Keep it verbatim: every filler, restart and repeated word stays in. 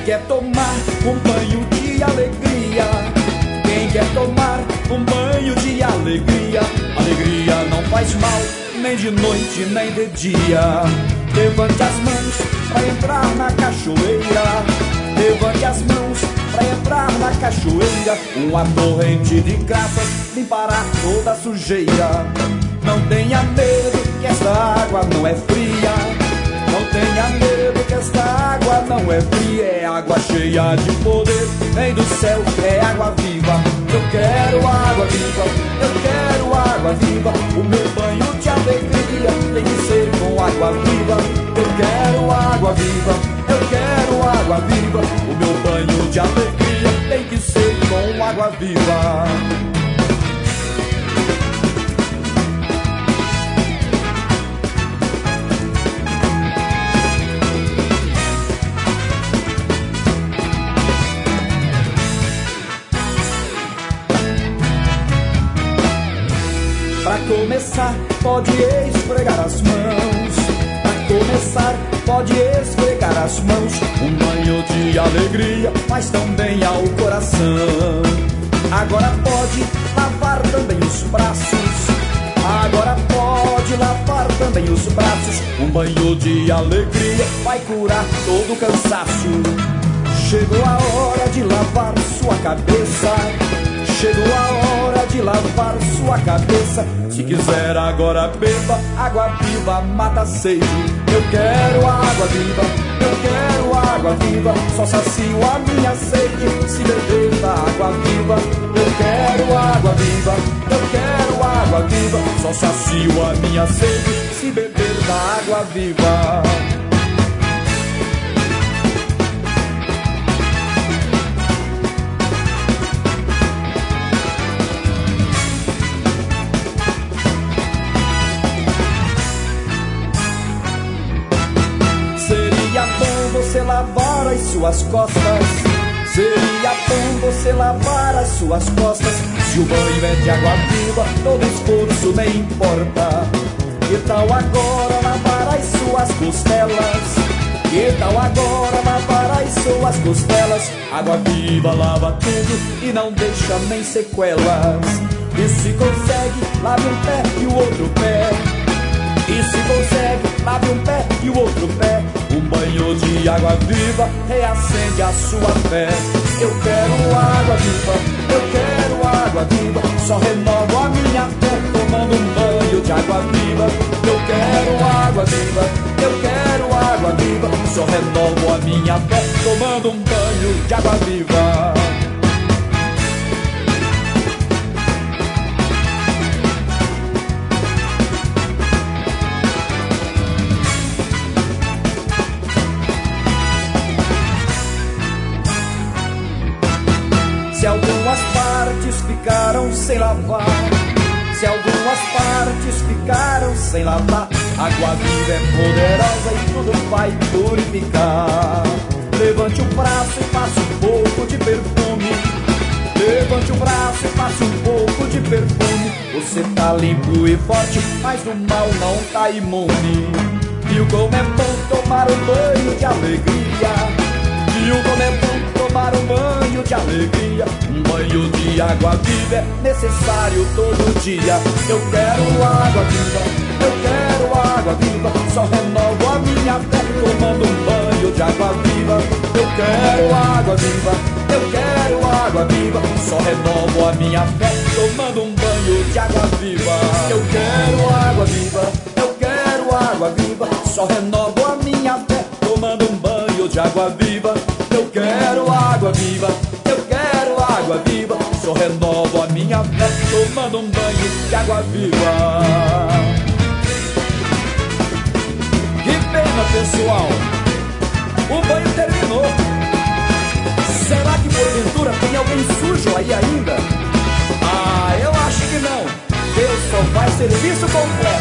quer tomar um banho de alegria? Quem quer tomar um banho de alegria? Alegria não faz mal, nem de noite, nem de dia. Levante as mãos pra entrar na cachoeira. Levante as mãos pra entrar na cachoeira. Uma torrente de graças limpará toda a sujeira. Não tenha medo que esta água não é fria. Não tenha medo que esta água não é fria. É água cheia de poder, vem do céu, é água viva. Eu quero água viva, eu quero água viva. O meu banho de alegria tem que ser com água viva. Eu quero água viva, eu quero água viva. O meu banho de alegria tem que ser com água viva. Pra começar, pode esfregar as mãos. Pra começar, pode esfregar as mãos. Um banho de alegria faz tão bem ao coração. Agora pode lavar também os braços. Agora pode lavar também os braços. Um banho de alegria vai curar todo o cansaço. Chegou a hora de lavar sua cabeça. Chegou a hora de lavar sua cabeça. Se quiser agora beba, água viva mata a sede. Eu quero água viva, eu quero água viva. Só sacio a minha sede se beber da água viva. Eu quero água viva, eu quero água viva. Só sacio a minha sede se beber da água viva. Você lavar as suas costas. Seria bom você lavar as suas costas. Se o banho é de água viva, todo esforço nem importa. Que tal agora lavar as suas costelas? Que tal agora lavar as suas costelas? Água viva lava tudo e não deixa nem sequelas. E se consegue, lave um pé e o outro pé. E se consegue, lave um pé e o outro pé. Um banho de água viva reacende a sua fé. Eu quero água viva, eu quero água viva. Só renovo a minha fé tomando um banho de água viva. Eu quero água viva, eu quero água viva. Só renovo a minha fé tomando um banho de água viva. Se algumas partes ficaram sem lavar, se algumas partes ficaram sem lavar, a água viva é poderosa e tudo vai purificar. Levante o braço e faça um pouco de perfume. Levante o braço e faça um pouco de perfume. Você tá limpo e forte, mas do mal não tá imune. Viu como é bom tomar um banho de alegria? Viu como é bom tomar um banho de alegria? Um banho de água viva é necessário todo dia. Eu quero água viva, eu quero água viva. Só renovo a minha fé tomando um banho de água viva. Eu quero água viva, eu quero água viva. Só renovo a minha fé tomando um banho de água viva. Eu quero água viva, eu quero água viva. Só renovo a minha fé tomando um banho de água viva. Eu quero água viva, eu quero água viva. Só renovo a minha fé tomando um banho de água viva. Que pena, pessoal, o banho terminou. Será que porventura tem alguém sujo aí ainda? Ah, eu acho que não. Deus só faz serviço completo.